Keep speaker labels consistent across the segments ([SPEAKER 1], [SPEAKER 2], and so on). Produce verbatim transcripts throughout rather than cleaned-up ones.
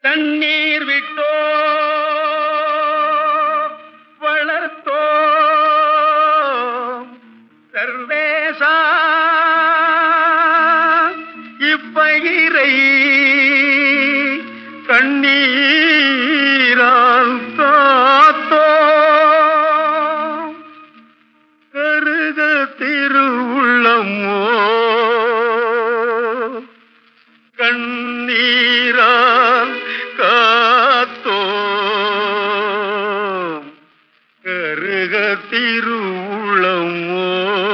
[SPEAKER 1] தண்ணீர் விட்டோ வளர்த்தோ சர்வேசா இப்பயிரை கண்ணீரால் காத்தோ கருக திருவுள்ளமோ கண்ணீரால் காத்தோ கருக திருவுளமோ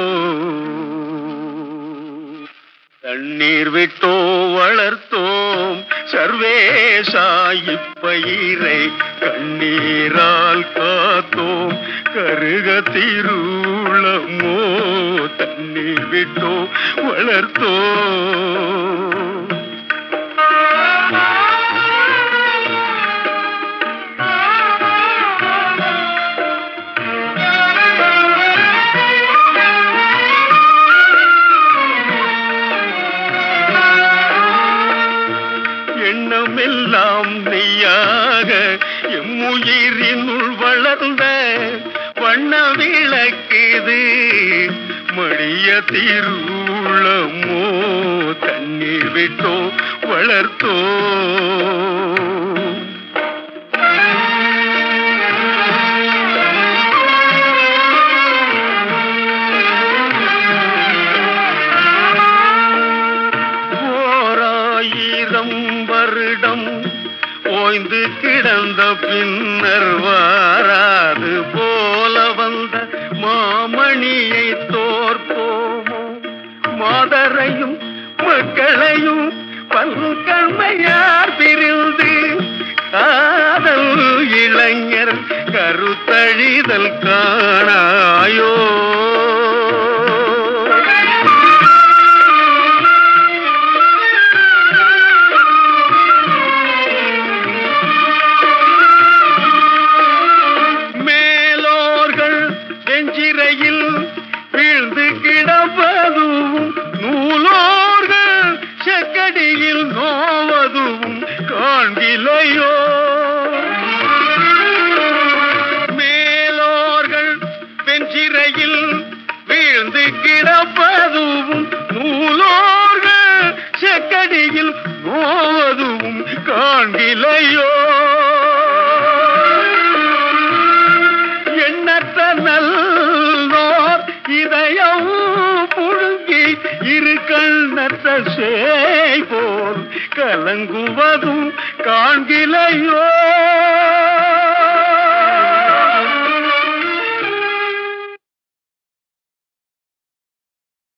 [SPEAKER 1] தண்ணீர் விட்டோ வளர்த்தோம் சர்வேசா இப்பயிரை கண்ணீரால் காத்தோம் கருக திருவுளமோ தண்ணீர் விட்டோ வளர்த்தோம் எண்ணமெல்லாம் நெய்யாக எம்முயிரினுள் வளர்ந்த வண்ண விளக்குது மடிய திருவுளமோ தண்ணீர் விட்டோ வளர்த்தோ வருடம் ஓய்ந்து கிடந்த பின்னர் வாராது போல வந்த மாமணியை தோற்போமோ மாதரையும் மக்களையும் பல்கண்மையார் பிரிந்து காதல் இளைஞர் கருத்தழிதல் காணாயோ வீழ்ந்து கிடப்பதும் நூலோர்கள் செக்கடியில் நோவதும் காண்கிலையோ மேலோர்கள் வெஞ்சிரையில் வீழ்ந்து கிடப்பதும் நூலோர்கள் செக்கடியில் நோவதும் காண்கிலையோ எண்ணற்ற நல் இதயம் புழுங்கி இரு கண்ணற்ற சேய் போல் கலங்குவதும் காண்கிலையோ